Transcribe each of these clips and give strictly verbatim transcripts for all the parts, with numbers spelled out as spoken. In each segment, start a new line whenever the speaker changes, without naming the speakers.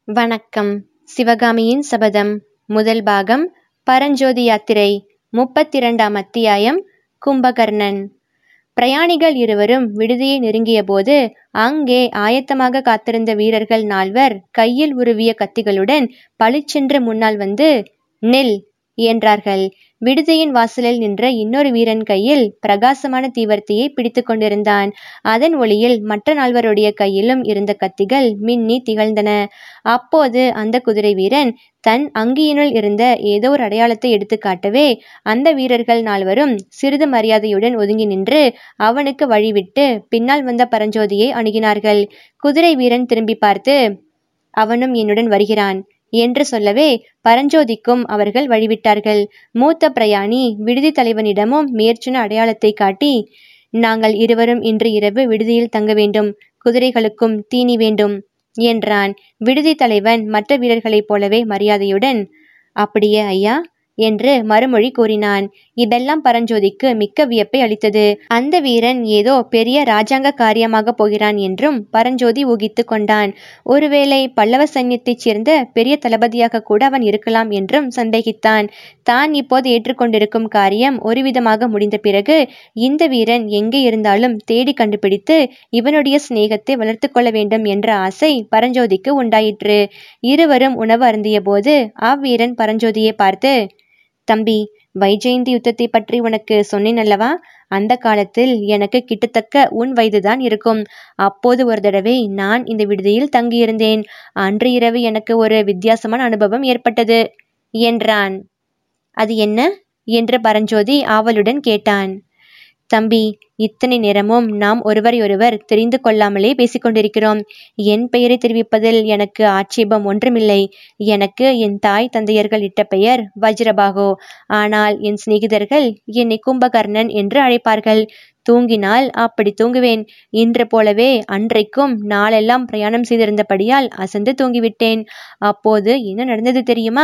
வணக்கம். சிவகாமியின் சபதம் முதல் பாகம். பரஞ்சோதி யாத்திரை. முப்பத்திரண்டாம் அத்தியாயம். கும்பகர்ணன். பிரயாணிகள் இருவரும் விடுதியை நெருங்கிய போது அங்கே ஆயத்தமாக காத்திருந்த வீரர்கள் நால்வர் கையில் உருவிய கத்திகளுடன் பளிச்சென்று முன்னால் வந்து நில் என்றார்கள். விடுதியின் வாசலில் நின்ற இன்னொரு வீரன் கையில் பிரகாசமான தீவர்த்தியை பிடித்து கொண்டிருந்தான். அதன் ஒளியில் மற்ற நால்வருடைய கையிலும் இருந்த கத்திகள் மின்னி திகழ்ந்தன. அப்போது அந்த குதிரை வீரன் தன் அங்கியினுள் இருந்த ஏதோ ஒரு அடையாளத்தை எடுத்து காட்டவே அந்த வீரர்கள் நால்வரும் சிறிது மரியாதையுடன் ஒதுங்கி நின்று அவனுக்கு வழிவிட்டு பின்னால் வந்த பரஞ்சோதியை அணுகினார்கள். குதிரை வீரன் திரும்பி பார்த்து, அவனும் என்னுடன் வருகிறான் என்று சொல்லவே பரஞ்சோதிக்கும் அவர்கள் வழிவிட்டார்கள். மூத்த பிரயாணி விடுதி தலைவனிடமும் மேற்சொன்ன அடையாளத்தை காட்டி, நாங்கள் இருவரும் இன்று இரவு விடுதியில் தங்க வேண்டும், குதிரைகளுக்கும் தீனி வேண்டும் என்றான். விடுதி தலைவன் மற்ற வீரர்களைப் போலவே மரியாதையுடன், அப்படியே ஐயா என்று மறுமொழி கூறினான். இதெல்லாம் பரஞ்சோதிக்கு மிக்க வியப்பை அளித்தது. அந்த வீரன் ஏதோ பெரிய இராஜாங்க காரியமாக போகிறான் என்றும் பரஞ்சோதி ஊகித்து கொண்டான். ஒருவேளை பல்லவ சைன்யத்தைச் சேர்ந்த பெரிய தளபதியாக கூட அவன் இருக்கலாம் என்றும் சந்தேகித்தான். தான் இப்போது ஏற்றுக்கொண்டிருக்கும் காரியம் ஒருவிதமாக முடிந்த பிறகு இந்த வீரன் எங்கே இருந்தாலும் தேடி கண்டுபிடித்து இவனுடைய சிநேகத்தை வளர்த்து கொள்ள வேண்டும் என்ற ஆசை பரஞ்சோதிக்கு உண்டாயிற்று. இருவரும் உணவு அருந்திய போது அவ்வீரன் பரஞ்சோதியை பார்த்து, தம்பி, வைஜெயந்தி யுத்தத்தை பற்றி உனக்கு சொன்னேன் அல்லவா? அந்த காலத்தில் எனக்கு கிட்டத்தக்க உன் வயதுதான் இருக்கும். அப்போது ஒரு தடவை நான் இந்த விடுதியில் தங்கியிருந்தேன். அன்று இரவு எனக்கு ஒரு வித்தியாசமான அனுபவம் ஏற்பட்டது என்றான். அது என்ன என்று பரஞ்சோதி ஆவலுடன் கேட்டான். தம்பி, இத்தனை நேரமும் நாம் ஒருவரையொருவர் தெரிந்து கொள்ளாமலே பேசிக்கொண்டிருக்கிறோம். என் பெயரை தெரிவிப்பதில் எனக்கு ஆட்சேபம் ஒன்றுமில்லை. எனக்கு என் தாய் தந்தையர்கள் இட்ட பெயர் வஜ்ரபாகு. ஆனால் என் சிநேகிதர்கள் என்னை கும்பகர்ணன் என்று அழைப்பார்கள். தூங்கினால் அப்படி தூங்குவேன். இன்று போலவே அன்றைக்கும் நாளெல்லாம் பிரயாணம் செய்திருந்தபடியால் அசந்து தூங்கிவிட்டேன். அப்போது என்ன நடந்தது தெரியுமா?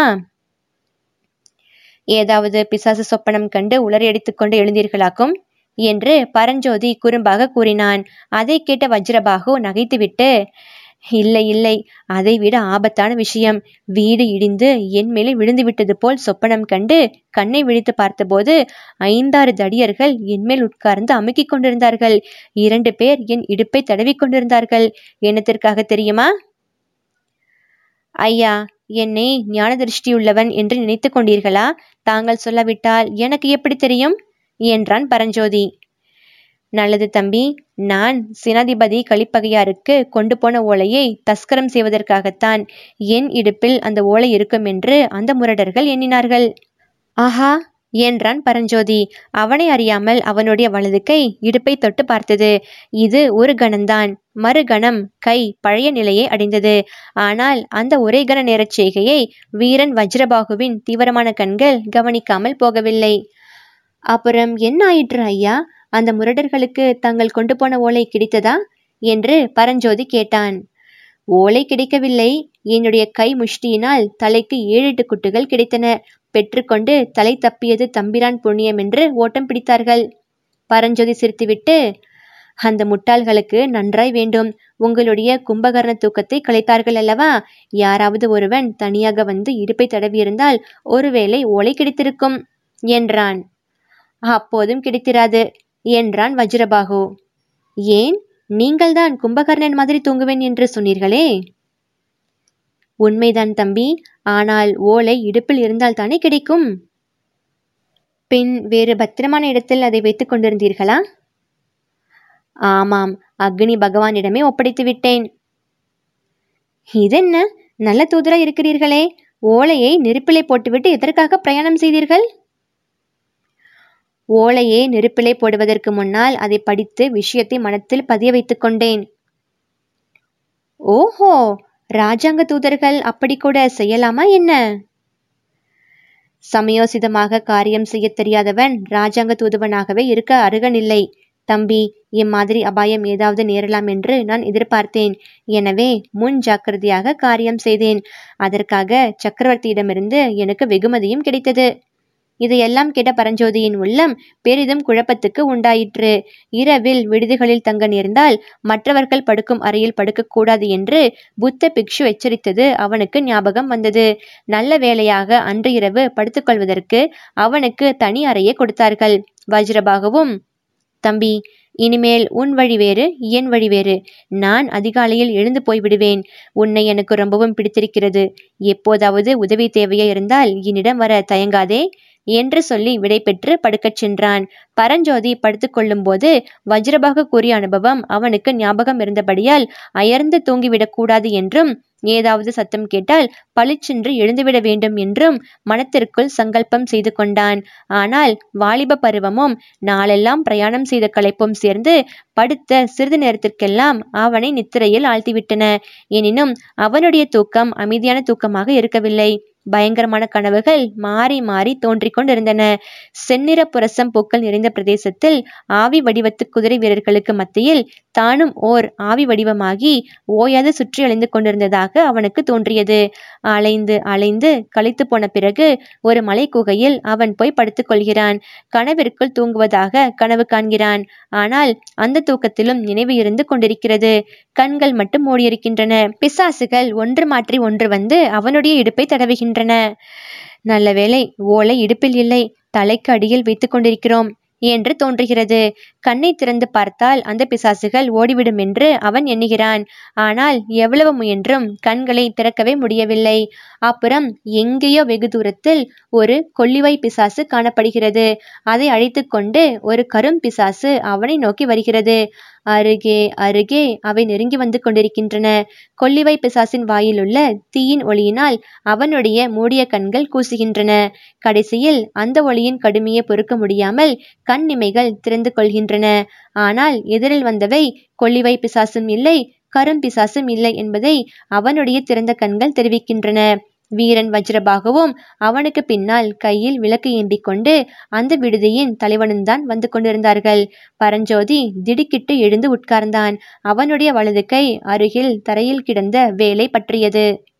ஏதாவது பிசாசு சொப்பனம் கண்டு உளறியடித்துக் கொண்டு எழுந்தீர்களாக்கும் என்று பரஞ்சோதி குறும்பாக கூறினான். அதை கேட்ட வஜ்ரபாகு நகைத்துவிட்டு, இல்லை இல்லை, அதை விட ஆபத்தான விஷயம். வீடு இடிந்து என் மேலே விழுந்து விட்டது போல் சொப்பனம் கண்டு கண்ணை விழித்து பார்த்தபோது ஐந்தாறு தடியர்கள் என் மேல் உட்கார்ந்து அமுக்கிக் கொண்டிருந்தார்கள். இரண்டு பேர் என் இடுப்பை தடவி கொண்டிருந்தார்கள். என்னத்திற்காக தெரியுமா? ஐயா, என்னை ஞான திருஷ்டியுள்ளவன் என்று நினைத்து கொண்டீர்களா? தாங்கள் சொல்லாவிட்டால் எனக்கு எப்படி தெரியும் என்றான் பரஞ்சோதி. நல்லது தம்பி, நான் சேனாதிபதி கலிப்பகையாருக்கு கொண்டு போன ஓலையை தஸ்கரம் செய்வதற்காகத்தான். என் இடுப்பில் அந்த ஓலை இருக்கும் என்று அந்த முரடர்கள் எண்ணினார்கள். ஆஹா என்றான் பரஞ்சோதி. அவனை அறியாமல் அவனுடைய வலது கை இடுப்பை தொட்டு பார்த்தது. இது ஒரு கணம்தான். மறுகணம் கை பழைய நிலையை அடைந்தது. ஆனால் அந்த ஒரே கண நேரச் செய்கையை வீரன் வஜ்ரபாகுவின் தீவிரமான கண்கள் கவனிக்காமல் போகவில்லை. அப்புறம் என்ன ஆயிற்று ஐயா? அந்த முரடர்களுக்கு தாங்கள் கொண்டு போன ஓலை கிடைத்ததா என்று பரஞ்சோதி கேட்டான். ஓலை கிடைக்கவில்லை. என்னுடைய கை முஷ்டியினால் தலைக்கு ஏழு எட்டு குட்டுகள் கிடைத்தன. பெற்றுக்கொண்டு தலை தப்பியது தம்பிரான் புண்ணியம் என்று ஓட்டம் பிடித்தார்கள். பரஞ்சோதி சிரித்துவிட்டு, அந்த முட்டாள்களுக்கு நன்றாய் வேண்டும். உங்களுடைய கும்பகர்ண தூக்கத்தை கலைத்தார்கள் அல்லவா? யாராவது ஒருவன் தனியாக வந்து இடுப்பை தடவியிருந்தால் ஒருவேளை ஓலை கிடைத்திருக்கும் என்றான். அப்போதும் கிடைத்திராது என்றான் வஜ்ரபாகு. ஏன்? நீங்கள்தான் கும்பகர்ணன் மாதிரி தூங்குவேன் என்று சொன்னீர்களே. உண்மைதான் தம்பி, ஆனால் ஓலை இடுப்பில் இருந்தால் தானே கிடைக்கும். பின் வேறு பத்திரமான இடத்தில் அதை வைத்துக் கொண்டிருந்தீர்களா? ஆமாம், அக்னி பகவானிடமே ஒப்படைத்து விட்டேன். இதென்ன, நல்ல தூதரா இருக்கிறீர்களே. ஓலையை நெருப்பிலை போட்டுவிட்டு எதற்காக பிரயாணம் செய்தீர்கள்? ஓலையை நெருப்பிலை போடுவதற்கு முன்னால் அதை படித்து விஷயத்தை மனத்தில் பதிய வைத்துக் கொண்டேன். ஓஹோ, ராஜாங்க தூதர்கள் அப்படி கூட செய்யலாமா என்ன? சமயோசிதமாக காரியம் செய்ய தெரியாதவன் ராஜாங்க தூதுவனாகவே இருக்க அருகனில்லை. தம்பி, இம்மாதிரி அபாயம் ஏதாவது நேரலாம் என்று நான் எதிர்பார்த்தேன். எனவே முன் ஜாக்கிரதையாக காரியம் செய்தேன். அதற்காக சக்கரவர்த்தியிடமிருந்து எனக்கு வெகுமதியும் கிடைத்தது. இதையெல்லாம் கேட்ட பரஞ்சோதியின் உள்ளம் பெரிதும் குழப்பத்துக்கு உண்டாயிற்று. இரவில் விடுதிகளில் தங்க நேர்ந்தால் மற்றவர்கள் படுக்கும் அறையில் படுக்கக்கூடாது என்று புத்த பிக்ஷு எச்சரித்தது அவனுக்கு ஞாபகம் வந்தது. நல்ல வேளையாக அன்று இரவு படுத்துக்கொள்வதற்கு அவனுக்கு தனி அறையை கொடுத்தார்கள். வஜ்ரபாகுவும், தம்பி, இனிமேல் உன் வழி வேறு, என் வழி வேறு. நான் அதிகாலையில் எழுந்து போய்விடுவேன். உன்னை எனக்கு ரொம்பவும் பிடித்திருக்கிறது. எப்போதாவது உதவி தேவையா இருந்தால் என்னிடம் வர தயங்காதே என்று சொல்லி விடை பெற்று படுக்கச் சென்றான். பரஞ்சோதி படுத்துக்கொள்ளும் போது வஜ்ரபாகு கூறிய அனுபவம் அவனுக்கு ஞாபகம் இருந்தபடியால் அயர்ந்து தூங்கிவிடக் கூடாது என்றும் ஏதாவது சத்தம் கேட்டால் பளிச்சென்று எழுந்துவிட வேண்டும் என்றும் மனத்திற்குள் சங்கல்பம் செய்து கொண்டான். ஆனால் வாலிப பருவமும் நாளெல்லாம் பிரயாணம் செய்த களைப்பும் சேர்ந்து படுத்த சிறிது நேரத்திற்கெல்லாம் அவனை நித்திரையில் ஆழ்த்திவிட்டன. எனினும் அவனுடைய தூக்கம் அமைதியான தூக்கமாக இருக்கவில்லை. பயங்கரமான கனவுகள் மாறி மாறி தோன்றிக் கொண்டிருந்தன. செந்நிற புரசம் பூக்கள் நிறைந்த பிரதேசத்தில் ஆவி வடிவத்து குதிரை வீரர்களுக்கு மத்தியில் தானும் ஓர் ஆவி வடிவமாகி ஓயாது சுற்றி அலைந்து கொண்டிருந்ததாக அவனுக்கு தோன்றியது. அலைந்து அலைந்து களைத்து போன பிறகு ஒரு மலை குகையில் அவன் போய் படுத்துக் கொள்கிறான். கனவிற்குள் தூங்குவதாக கனவு காண்கிறான். ஆனால் அந்த தூக்கத்திலும் நினைவு இருந்து கொண்டிருக்கிறது. கண்கள் மட்டும் மூடியிருக்கின்றன. பிசாசுகள் ஒன்று மாற்றி ஒன்று வந்து அவனுடைய இடுப்பை தடவுகின்றன. நல்ல வேளை ஓலை இடுப்பில் இல்லை, தலைக்கு அடியில் வைத்துக் கொண்டிருக்கிறோம் என்று தோன்றுகிறது. கண்ணை திறந்து பார்த்தால் அந்த பிசாசுகள் ஓடிவிடும் என்று அவன் எண்ணுகிறான். ஆனால் எவ்வளவு முயன்றும் கண்களை திறக்கவே முடியவில்லை. அப்புறம் எங்கேயோ வெகு தூரத்தில் ஒரு கொள்ளிவாய் பிசாசு காணப்படுகிறது. அதை அழைத்து கொண்டு ஒரு கரும் பிசாசு அவனை நோக்கி வருகிறது. அருகே அருகே அவை நெருங்கி வந்து கொண்டிருக்கின்றன. கொள்ளிவாய் பிசாசின் வாயிலுள்ள தீயின் ஒளியினால் அவனுடைய மூடிய கண்கள் கூசுகின்றன. கடைசியில் அந்த ஒளியின் கடுமையை பொறுக்க முடியாமல் கண் இமைகள் திறந்து கொள்கின்றன. ஆனால் எதிரில் வந்தவை கொள்ளிவாய் பிசாசும் இல்லை, கரும் பிசாசும் இல்லை என்பதை அவனுடைய திறந்த கண்கள் தெரிவிக்கின்றன. வீரன் வஜ்ரபாகுவும் அவனுக்கு பின்னால் கையில் விளக்கு ஏந்திக் கொண்டு அந்த விடுதியின் தலைவனும்தான் வந்து கொண்டிருந்தார்கள். பரஞ்சோதி திடுக்கிட்டு எழுந்து உட்கார்ந்தான். அவனுடைய வலது கை அருகில் தரையில் கிடந்த வேலை பற்றியது.